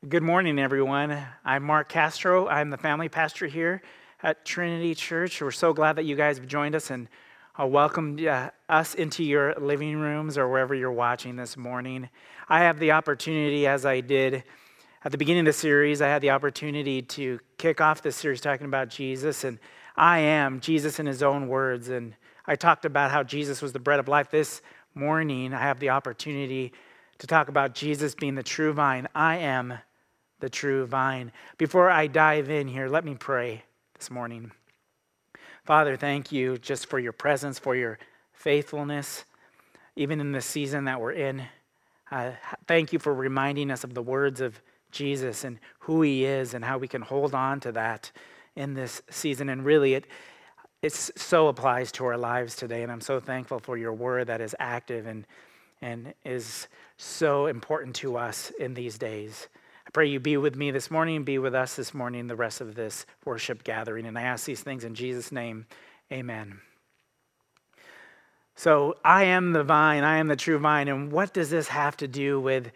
Good morning, everyone. I'm Mark Castro. I'm the family pastor here at Trinity Church. We're so glad that you guys have joined us and welcomed us into your living rooms or wherever you're watching this morning. I have the opportunity, as I did at the beginning of the series, I had the opportunity to kick off this series talking about Jesus, and I am Jesus in his own words. And I talked about how Jesus was the bread of life. This morning, I have the opportunity to talk about Jesus being the true vine. I am the true vine. Before I dive in here, let me pray this morning. Father, thank you just for your presence, for your faithfulness, even in the season that we're in. Thank you for reminding us of the words of Jesus and who he is and how we can hold on to that in this season. And really, it so applies to our lives today. And I'm so thankful for your word that is active and is so important to us in these days. I pray you be with me this morning, be with us this morning, the rest of this worship gathering. And I ask these things in Jesus' name, amen. So I am the vine, I am the true vine. And what does this have to do with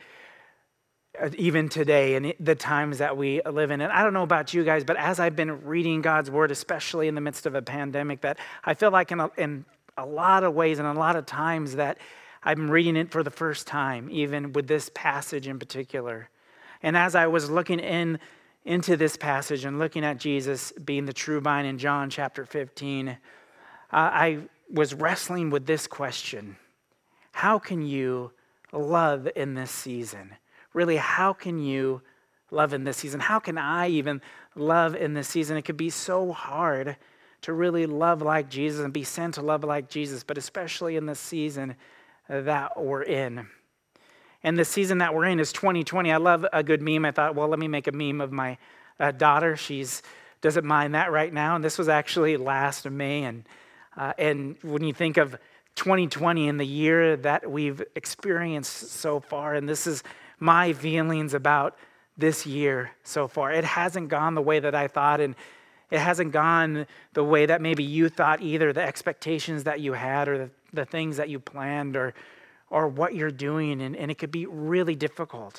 even today and the times that we live in? And I don't know about you guys, but as I've been reading God's word, especially in the midst of a pandemic, that I feel like in a lot of ways and a lot of times that I'm reading it for the first time, even with this passage in particular. And as I was looking into this passage and looking at Jesus being the true vine in John chapter 15, I was wrestling with this question. How can you love in this season? Really, how can you love in this season? How can I even love in this season? It could be so hard to really love like Jesus and be sent to love like Jesus, but especially in this season that we're in. And the season that we're in is 2020. I love a good meme. I thought, well, let me make a meme of my daughter. She doesn't mind that right now. And this was actually last May. And when you think of 2020 and the year that we've experienced so far, and this is my feelings about this year so far. It hasn't gone the way that I thought, and it hasn't gone the way that maybe you thought either, the expectations that you had or the things that you planned or what you're doing, and it could be really difficult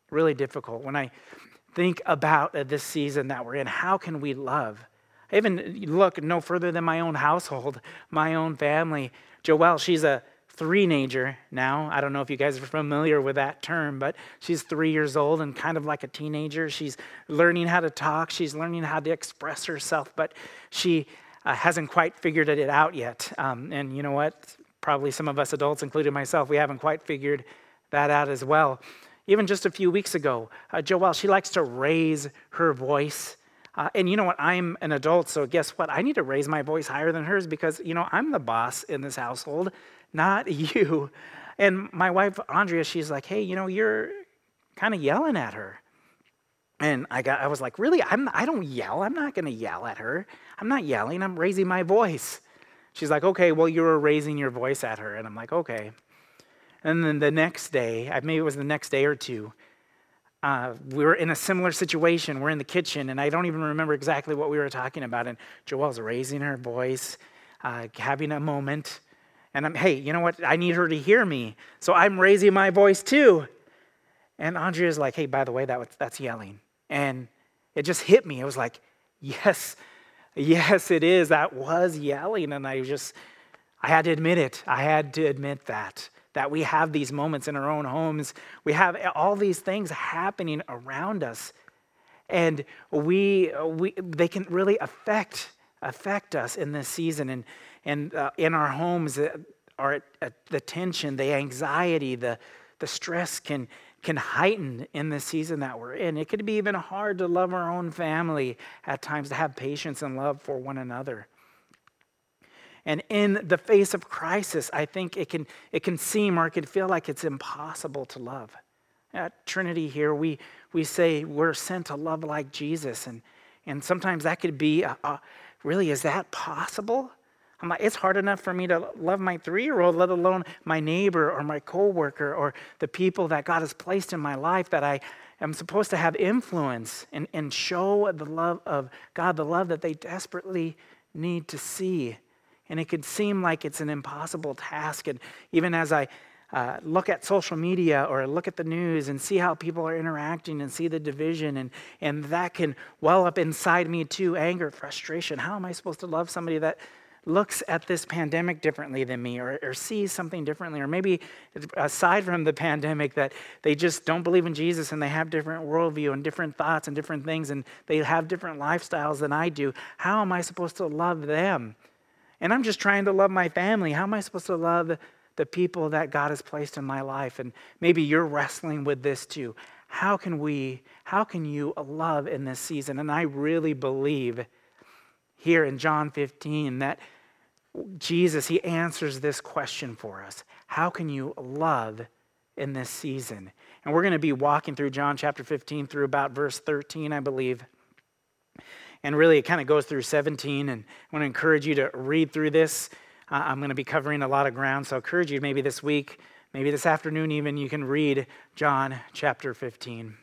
when I think about this season that we're in. How can we love? I even look no further than my own household, my own family. Joelle, she's a three-nager now. I don't know if you guys are familiar with that term, but she's 3 years old and kind of like a teenager. She's learning how to talk. She's learning how to express herself, but she hasn't quite figured it out yet. And you know what? Probably some of us adults, including myself, we haven't quite figured that out as well. Even just a few weeks ago, Joelle, she likes to raise her voice. And you know what? I'm an adult, so guess what? I need to raise my voice higher than hers because, I'm the boss in this household, not you. And my wife, Andrea, she's like, hey, you're kind of yelling at her. And I was like, really? I don't yell. I'm not going to yell at her. I'm not yelling. I'm raising my voice. She's like, okay, well, you were raising your voice at her. And I'm like, okay. And then the next day, maybe it was the next day or two, we were in a similar situation. We're in the kitchen, and I don't even remember exactly what we were talking about. And Joelle's raising her voice, having a moment. And hey, you know what? I need her to hear me. So I'm raising my voice too. And Andrea's like, hey, by the way, that's yelling. And it just hit me. It was like, yes, it is. That was yelling. And I had to admit it. I had to admit that we have these moments in our own homes. We have all these things happening around us. And they can really affect us in this season. And in our homes, the tension, the anxiety, the stress can heighten in the season that we're in. It could be even hard to love our own family at times, to have patience and love for one another. And in the face of crisis, I think it can seem or it can feel like it's impossible to love. At Trinity here, we say we're sent to love like Jesus. And sometimes that could be, really, is that possible? I'm like, it's hard enough for me to love my 3-year-old, let alone my neighbor or my coworker or the people that God has placed in my life that I am supposed to have influence and show the love of God, the love that they desperately need to see. And it could seem like it's an impossible task. And even as I look at social media or look at the news and see how people are interacting and see the division, and that can well up inside me too, anger, frustration. How am I supposed to love somebody that looks at this pandemic differently than me, or sees something differently, or maybe aside from the pandemic that they just don't believe in Jesus and they have different worldview and different thoughts and different things and they have different lifestyles than I do? How am I supposed to love them? And I'm just trying to love my family. How am I supposed to love the people that God has placed in my life? And maybe you're wrestling with this too. How can you love in this season? And I really believe here in John 15 that Jesus, he answers this question for us. How can you love in this season? And we're going to be walking through John chapter 15 through about verse 13, I believe. And really, it kind of goes through 17. And I want to encourage you to read through this. I'm going to be covering a lot of ground, so I encourage you maybe this week, maybe this afternoon even, you can read John chapter 15.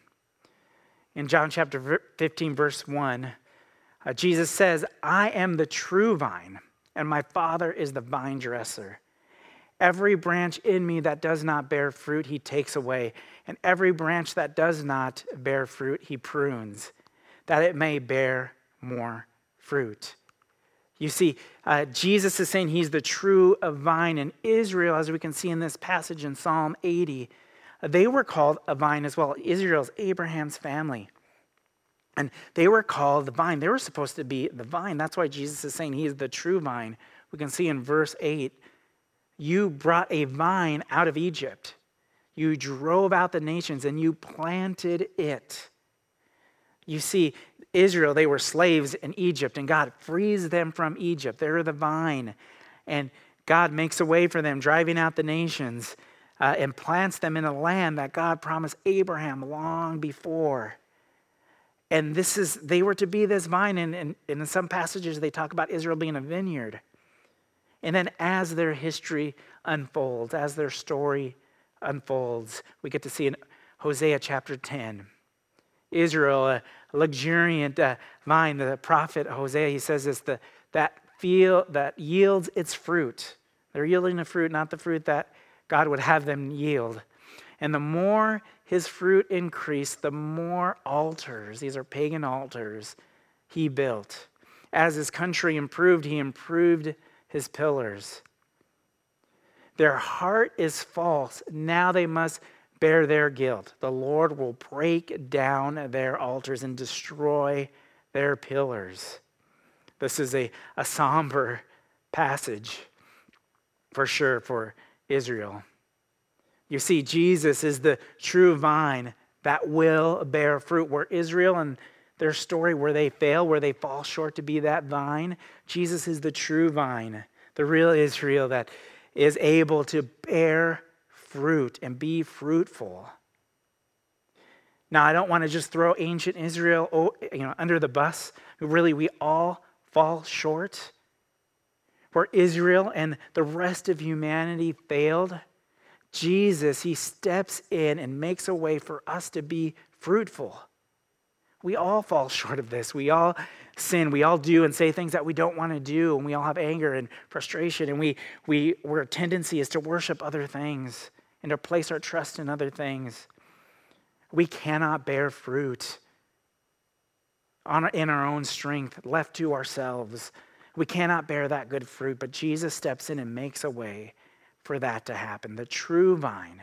In John chapter 15, verse 1, Jesus says, "I am the true vine, and my Father is the vine dresser. Every branch in me that does not bear fruit, he takes away. And every branch that does not bear fruit, he prunes, that it may bear more fruit." You see, Jesus is saying he's the true vine. And Israel, as we can see in this passage in Psalm 80, they were called a vine as well. Israel's Abraham's family. And they were called the vine. They were supposed to be the vine. That's why Jesus is saying he is the true vine. We can see in verse 8, you brought a vine out of Egypt. You drove out the nations and you planted it. You see, Israel, they were slaves in Egypt, and God frees them from Egypt. They're the vine. And God makes a way for them, driving out the nations, and plants them in a land that God promised Abraham long before. And they were to be this vine, and in some passages they talk about Israel being a vineyard. And then as their history unfolds, as their story unfolds, we get to see in Hosea chapter 10, Israel, a luxuriant vine. The prophet Hosea, he says this, that yields its fruit. They're yielding the fruit, not the fruit that God would have them yield. And the more his fruit increased, the more altars, these are pagan altars, he built. As his country improved, he improved his pillars. Their heart is false. Now they must bear their guilt. The Lord will break down their altars and destroy their pillars. This is a somber passage for sure for Israel. You see, Jesus is the true vine that will bear fruit. Where Israel and their story, where they fail, where they fall short to be that vine, Jesus is the true vine, the real Israel that is able to bear fruit and be fruitful. Now, I don't want to just throw ancient Israel, under the bus. Really, we all fall short. Where Israel and the rest of humanity failed, Jesus, he steps in and makes a way for us to be fruitful. We all fall short of this. We all sin. We all do and say things that we don't want to do. And we all have anger and frustration. And our tendency is to worship other things and to place our trust in other things. We cannot bear fruit in our own strength, left to ourselves. We cannot bear that good fruit, but Jesus steps in and makes a way for that to happen, the true vine.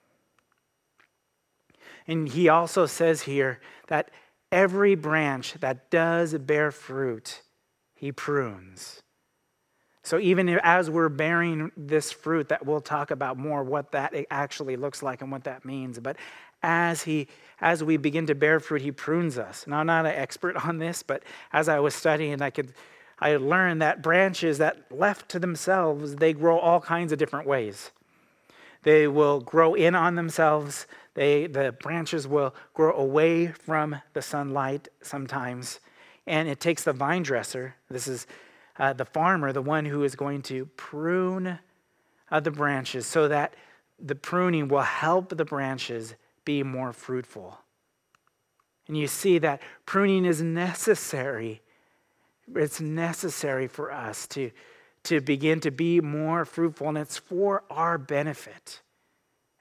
And he also says here that every branch that does bear fruit, he prunes. So even as we're bearing this fruit, that we'll talk about more what that actually looks like and what that means. But as we begin to bear fruit, he prunes us. Now, I'm not an expert on this, but as I was studying, I learned that branches that left to themselves, they grow all kinds of different ways. They will grow in on themselves. The branches will grow away from the sunlight sometimes. And it takes the vine dresser, this is the farmer, the one who is going to prune the branches so that the pruning will help the branches be more fruitful. And you see that pruning is necessary. It's necessary for us to begin to be more fruitful, and it's for our benefit.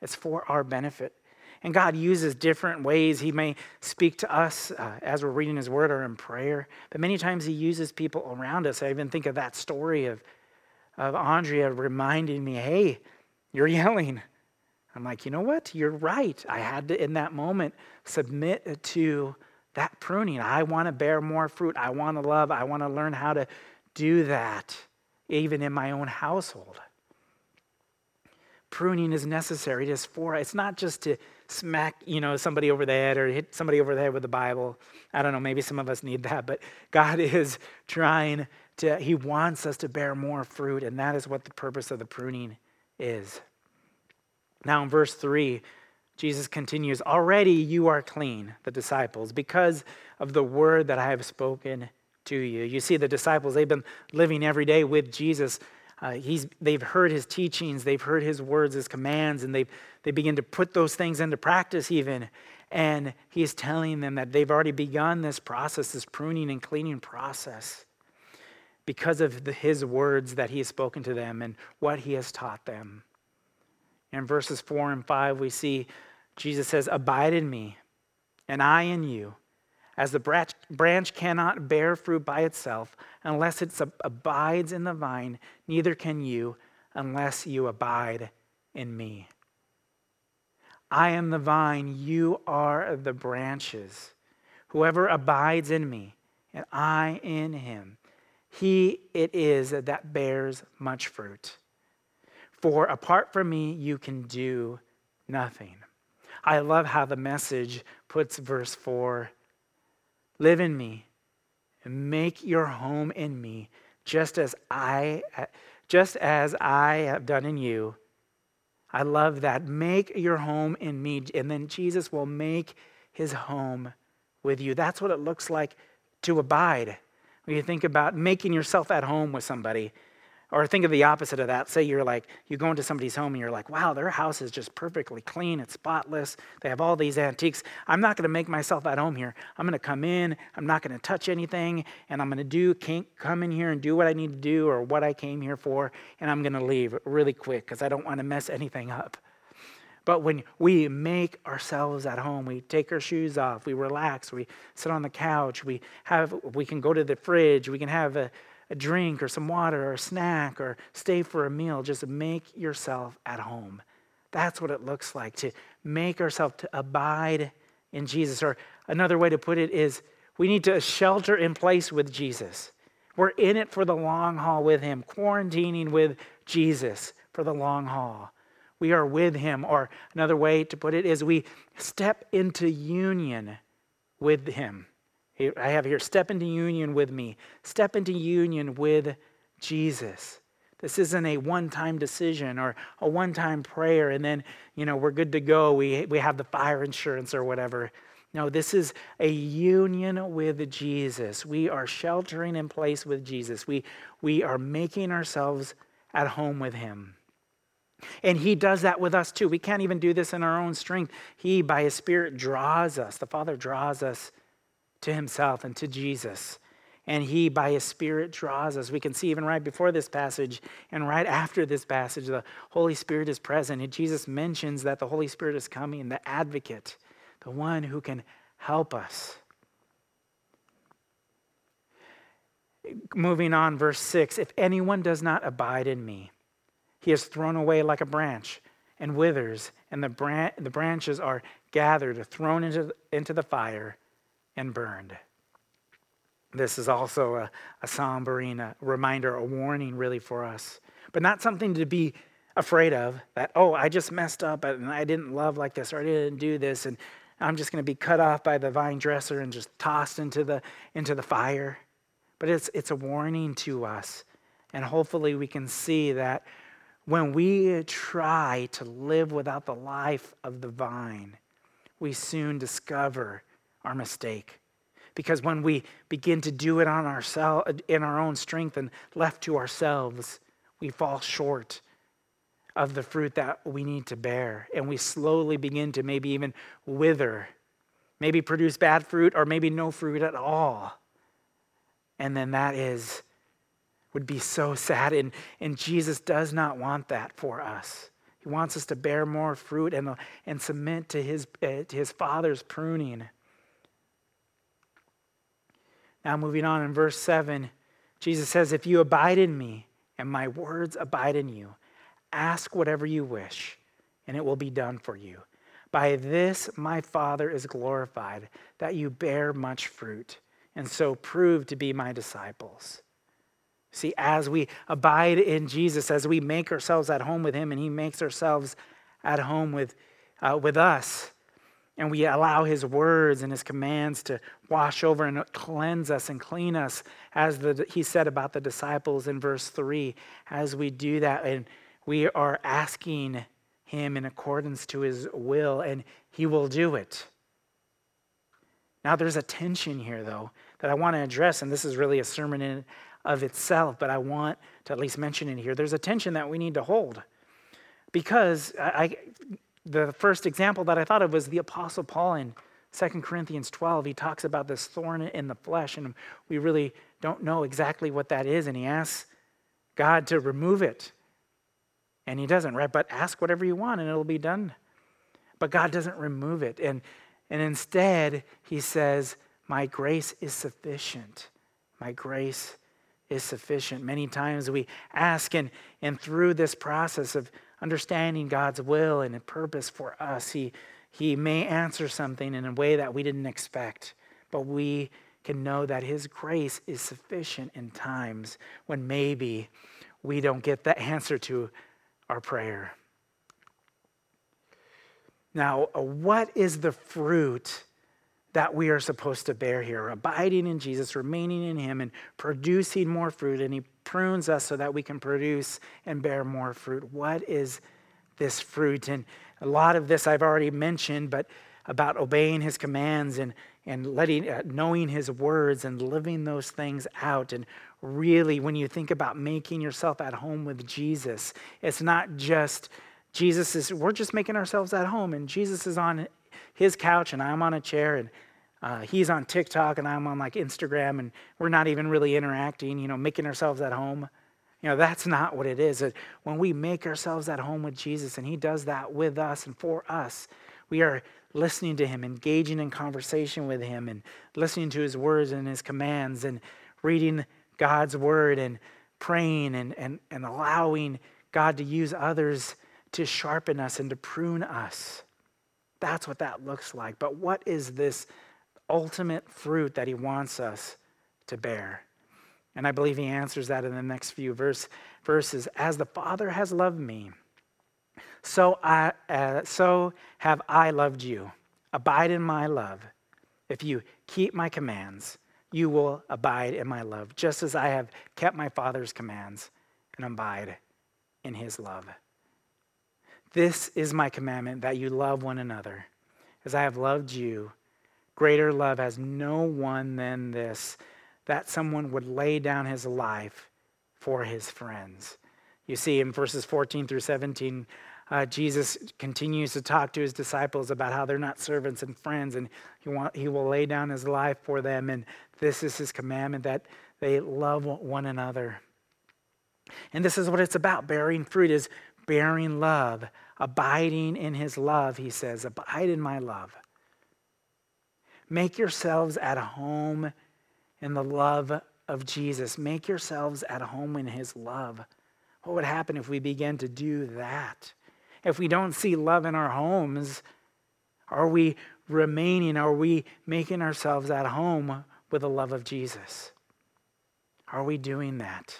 It's for our benefit. And God uses different ways. He may speak to us as we're reading his word or in prayer, but many times he uses people around us. I even think of that story of Andrea reminding me, hey, you're yelling. I'm like, you know what? You're right. I had to, in that moment, submit to that pruning. I want to bear more fruit. I want to love. I want to learn how to do that, even in my own household. Pruning is necessary. It's not just to smack, somebody over the head or hit somebody over the head with the Bible. I don't know, maybe some of us need that, but God is he wants us to bear more fruit, and that is what the purpose of the pruning is. Now in verse 3, Jesus continues, already you are clean, the disciples, because of the word that I have spoken to you. You see, the disciples, they've been living every day with Jesus. They've heard his teachings, they've heard his words, his commands, and they begin to put those things into practice even. And he's telling them that they've already begun this process, this pruning and cleaning process, because of his words that he has spoken to them and what he has taught them. In verses 4 and 5, we see Jesus says, abide in me, and I in you. As the branch cannot bear fruit by itself unless it abides in the vine, neither can you unless you abide in me. I am the vine, you are the branches. Whoever abides in me, and I in him, he it is that bears much fruit. For apart from me, you can do nothing. I love how the Message puts verse 4, live in me and make your home in me, just as I have done in you. I love that. Make your home in me, and then Jesus will make his home with you. That's what it looks like to abide. When you think about making yourself at home with somebody, or think of the opposite of that. Say you go into somebody's home and you're like, wow, their house is just perfectly clean. It's spotless. They have all these antiques. I'm not going to make myself at home here. I'm going to come in. I'm not going to touch anything. And I'm going to come in here and do what I need to do or what I came here for. And I'm going to leave really quick because I don't want to mess anything up. But when we make ourselves at home, we take our shoes off, we relax, we sit on the couch, we can go to the fridge, we can have a drink or some water or a snack or stay for a meal. Just make yourself at home. That's what it looks like to make ourselves to abide in Jesus. Or another way to put it is we need to shelter in place with Jesus. We're in it for the long haul with him, quarantining with Jesus for the long haul. We are with him. Or another way to put it is we step into union with him. I have here, step into union with me. Step into union with Jesus. This isn't a one-time decision or a one-time prayer and then, we're good to go. We have the fire insurance or whatever. No, this is a union with Jesus. We are sheltering in place with Jesus. We are making ourselves at home with him. And he does that with us too. We can't even do this in our own strength. He, by his Spirit, draws us. The Father draws us to himself and to Jesus. And he, by his Spirit, draws us. We can see even right before this passage and right after this passage, the Holy Spirit is present. And Jesus mentions that the Holy Spirit is coming, the advocate, the one who can help us. Moving on, verse 6, if anyone does not abide in me, he is thrown away like a branch and withers, and the branches are gathered, thrown into the fire, and burned. This is also a sombering reminder, a warning really for us, but not something to be afraid of, that, I just messed up and I didn't love like this or I didn't do this and I'm just going to be cut off by the vine dresser and just tossed into the fire. But it's a warning to us, and hopefully we can see that when we try to live without the life of the vine, we soon discover our mistake. Because when we begin to do it in our own strength and left to ourselves, we fall short of the fruit that we need to bear. And we slowly begin to maybe even wither, maybe produce bad fruit or maybe no fruit at all. And then that would be so sad. And Jesus does not want that for us. He wants us to bear more fruit and submit to his Father's pruning. Now moving on in verse 7, Jesus says, if you abide in me and my words abide in you, ask whatever you wish and it will be done for you. By this my Father is glorified, that you bear much fruit and so prove to be my disciples. See, as we abide in Jesus, as we make ourselves at home with him and he makes ourselves at home with us, and we allow his words and his commands to wash over and cleanse us and clean us, as he said about the disciples in verse 3, as we do that and we are asking him in accordance to his will, and he will do it. Now there's a tension here, though, that I want to address, and this is really a sermon in of itself, but I want to at least mention it here. There's a tension that we need to hold, because the first example that I thought of was the Apostle Paul in 2 Corinthians 12. He talks about this thorn in the flesh, and we really don't know exactly what that is, and he asks God to remove it. And he doesn't, right? But ask whatever you want and it'll be done. But God doesn't remove it. And instead, he says, my grace is sufficient. My grace is sufficient. Many times we ask, and through this process of understanding God's will and purpose for us, he may answer something in a way that we didn't expect. But we can know that his grace is sufficient in times when maybe we don't get the answer to our prayer. Now, what is the fruit that we are supposed to bear here? Abiding in Jesus, remaining in him, and producing more fruit. And he prunes us so that we can produce and bear more fruit. What is this fruit? And a lot of this I've already mentioned, but about obeying his commands and knowing his words and living those things out. And really, when you think about making yourself at home with Jesus, it's not just we're just making ourselves at home, and Jesus is on his couch and I'm on a chair, and he's on TikTok and I'm on like Instagram, and we're not even really interacting, making ourselves at home. That's not what it is. When we make ourselves at home with Jesus and he does that with us and for us, we are listening to him, engaging in conversation with him, and listening to his words and his commands, and reading God's word, and praying, and allowing God to use others to sharpen us and to prune us. That's what that looks like. But what is this ultimate fruit that he wants us to bear? And I believe he answers that in the next few verses. As the Father has loved me, so have I loved you. Abide in my love. If you keep my commands, you will abide in my love, just as I have kept my Father's commands and abide in his love. This is my commandment, that you love one another. As I have loved you, greater love has no one than this, that someone would lay down his life for his friends. You see, in verses 14 through 17, Jesus continues to talk to his disciples about how they're not servants and friends, and he will lay down his life for them. And this is his commandment, that they love one another. And this is what it's about. Bearing fruit is bearing love, abiding in his love, he says. Abide in my love. Make yourselves at home in the love of Jesus. Make yourselves at home in his love. What would happen if we began to do that? If we don't see love in our homes, are we making ourselves at home with the love of Jesus? Are we doing that?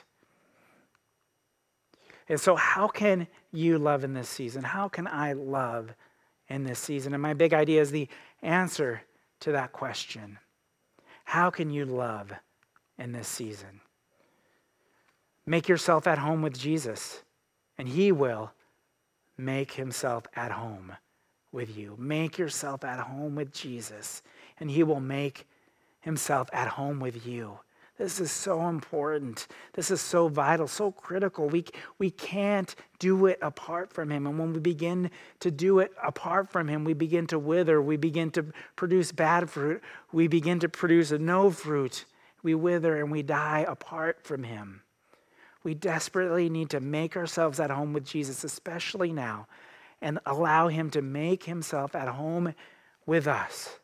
And so how can you love in this season? How can I love in this season? And my big idea is the answer to that question. How can you love in this season? Make yourself at home with Jesus, and he will make himself at home with you. Make yourself at home with Jesus, and he will make himself at home with you. This is so important. This is so vital, so critical. We can't do it apart from him. And when we begin to do it apart from him, we begin to wither. We begin to produce bad fruit. We begin to produce no fruit. We wither and we die apart from him. We desperately need to make ourselves at home with Jesus, especially now, and allow him to make himself at home with us.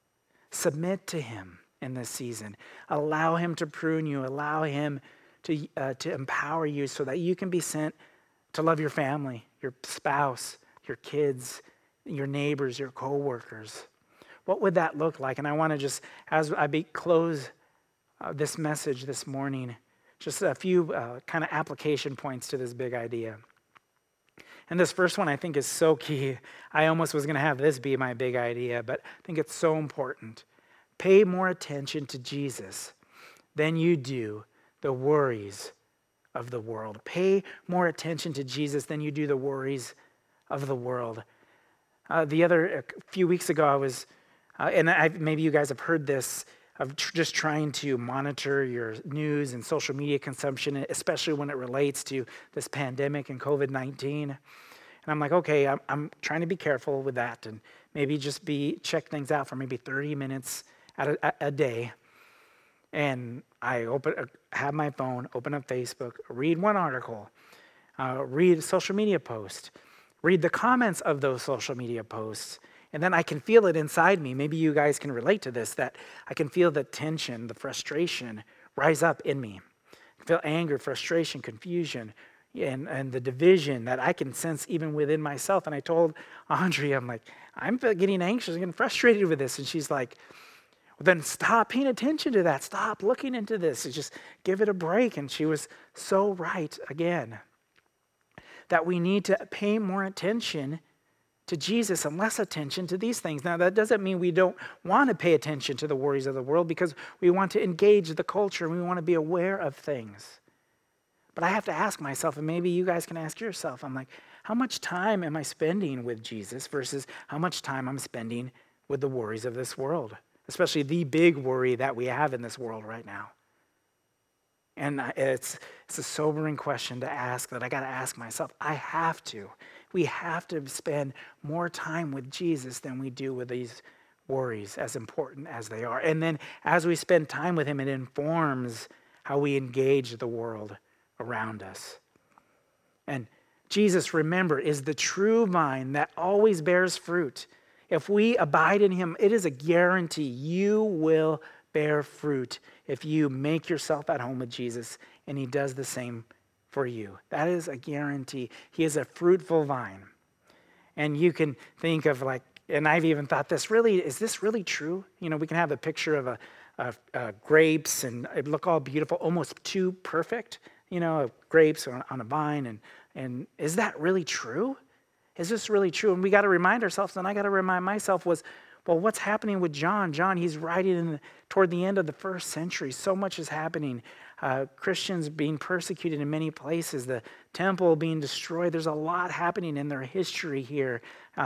Submit to him in this season. Allow him to prune you. Allow him to empower you so that you can be sent to love your family, your spouse, your kids, your neighbors, your coworkers. What would that look like? And I want to just, as I close this message this morning, just a few kind of application points to this big idea. And this first one I think is so key. I almost was going to have this be my big idea, but I think it's so important. Pay more attention to Jesus than you do the worries of the world. Pay more attention to Jesus than you do the worries of the world. A few weeks ago, I was, maybe you guys have heard this, of just trying to monitor your news and social media consumption, especially when it relates to this pandemic and COVID-19. And I'm like, okay, I'm trying to be careful with that and maybe just check things out for maybe 30 minutes a day. And I have my phone, open up Facebook, read one article, read a social media post, read the comments of those social media posts, and then I can feel it inside me. Maybe you guys can relate to this, that I can feel the tension, the frustration rise up in me. I feel anger, frustration, confusion, and the division that I can sense even within myself. And I told Andrea, I'm like, I'm getting anxious, I'm getting frustrated with this. And she's like, well, then stop paying attention to that. Stop looking into this. And just give it a break. And she was so right again, that we need to pay more attention to Jesus and less attention to these things. Now, that doesn't mean we don't want to pay attention to the worries of the world, because we want to engage the culture and we want to be aware of things. But I have to ask myself, and maybe you guys can ask yourself, I'm like, how much time am I spending with Jesus versus how much time I'm spending with the worries of this world, especially the big worry that we have in this world right now? And it's a sobering question to ask, that I got to ask myself. We have to spend more time with Jesus than we do with these worries, as important as they are. And then as we spend time with him, it informs how we engage the world around us. And Jesus, remember, is the true vine that always bears fruit. If we abide in him, it is a guarantee you will bear fruit if you make yourself at home with Jesus, and he does the same for you. That is a guarantee. He is a fruitful vine. And you can think of and I've even thought, is this really true? You know, we can have a picture of grapes and it look all beautiful, almost too perfect, of grapes on a vine. And is that really true? Is this really true? And we got to remind ourselves, and I got to remind myself, what's happening with John? John, he's writing toward the end of the first century. So much is happening. Christians being persecuted in many places, the temple being destroyed. There's a lot happening in their history here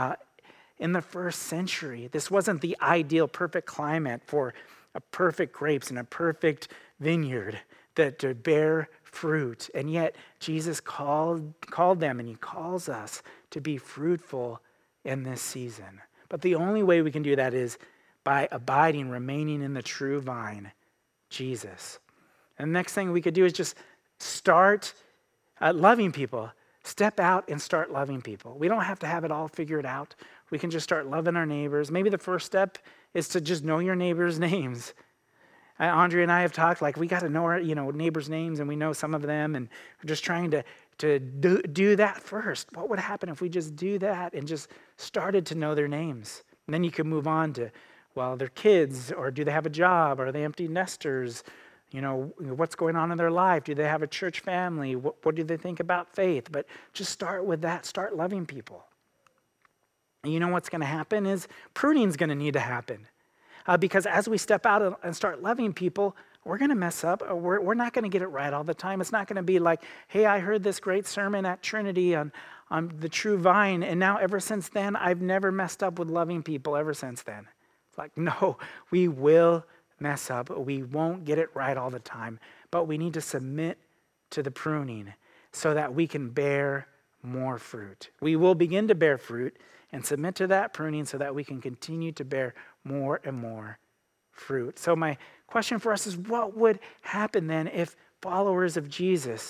in the first century. This wasn't the ideal, perfect climate for a perfect grapes and a perfect vineyard that to bear fruit. And yet Jesus called them, and he calls us to be fruitful in this season. But the only way we can do that is by abiding, remaining in the true vine, Jesus. And the next thing we could do is just start loving people. Step out and start loving people. We don't have to have it all figured out. We can just start loving our neighbors. Maybe the first step is to just know your neighbors' names. Andrea and I have talked, we got to know our neighbors' names, and we know some of them, and we're just trying to do that first. What would happen if we just do that and just started to know their names? And then you can move on to, their kids, or do they have a job? Are they empty nesters? What's going on in their life? Do they have a church family? What do they think about faith? But just start with that. Start loving people. And you know what's going to happen is pruning's going to need to happen. Because as we step out and start loving people, we're going to mess up. We're not going to get it right all the time. It's not going to be like, hey, I heard this great sermon at Trinity on the true vine, and now ever since then, I've never messed up with loving people ever since then. It's like, no, we will mess up. We won't get it right all the time, but we need to submit to the pruning so that we can bear more fruit. We will begin to bear fruit and submit to that pruning so that we can continue to bear more and more fruit. So my question for us is, what would happen then if followers of Jesus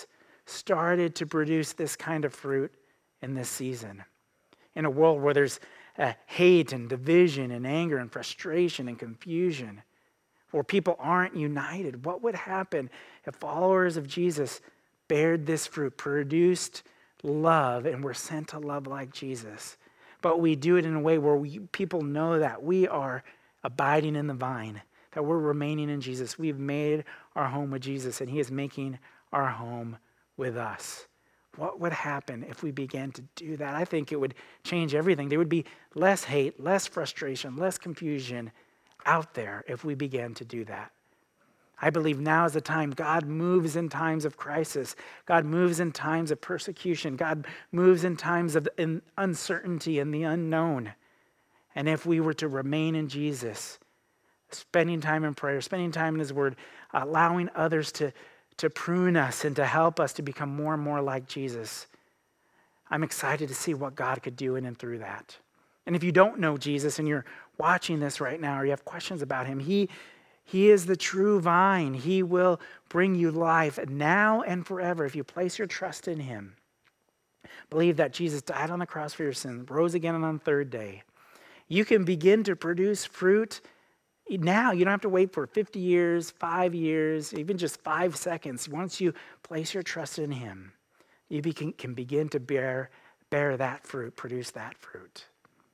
started to produce this kind of fruit in this season. In a world where there's hate and division and anger and frustration and confusion, where people aren't united, what would happen if followers of Jesus bared this fruit, produced love, and were sent to love like Jesus? But we do it in a way where people know that we are abiding in the vine, that we're remaining in Jesus. We've made our home with Jesus, and he is making our home with us. What would happen if we began to do that? I think it would change everything. There would be less hate, less frustration, less confusion out there if we began to do that. I believe now is the time. God moves in times of crisis. God moves in times of persecution. God moves in times of uncertainty and the unknown. And if we were to remain in Jesus, spending time in prayer, spending time in his word, allowing others to prune us and to help us to become more and more like Jesus, I'm excited to see what God could do in and through that. And if you don't know Jesus and you're watching this right now or you have questions about him, he is the true vine. He will bring you life now and forever if you place your trust in him. Believe that Jesus died on the cross for your sins, rose again on the third day. You can begin to produce fruit now. You don't have to wait for 50 years, 5 years, even just 5 seconds. Once you place your trust in him, you can begin to bear that fruit, produce that fruit.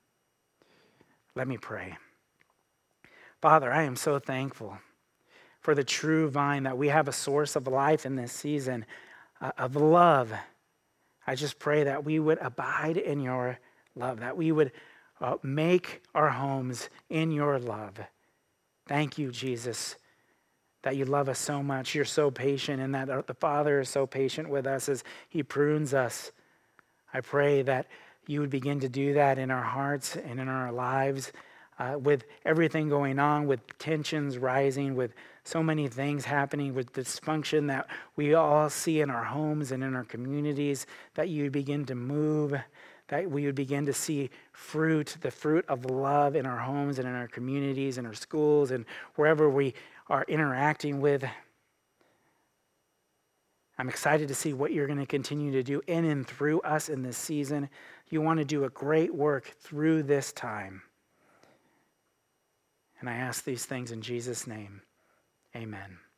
Let me pray. Father, I am so thankful for the true vine, that we have a source of life in this season of love. I just pray that we would abide in your love, that we would make our homes in your love. Thank you, Jesus, that you love us so much. You're so patient, and that the Father is so patient with us as he prunes us. I pray that you would begin to do that in our hearts and in our lives, with everything going on, with tensions rising, with so many things happening, with dysfunction that we all see in our homes and in our communities, that you would begin to move, that we would begin to see fruit, the fruit of love in our homes and in our communities and our schools and wherever we are interacting with. I'm excited to see what you're going to continue to do in and through us in this season. You want to do a great work through this time. And I ask these things in Jesus' name. Amen.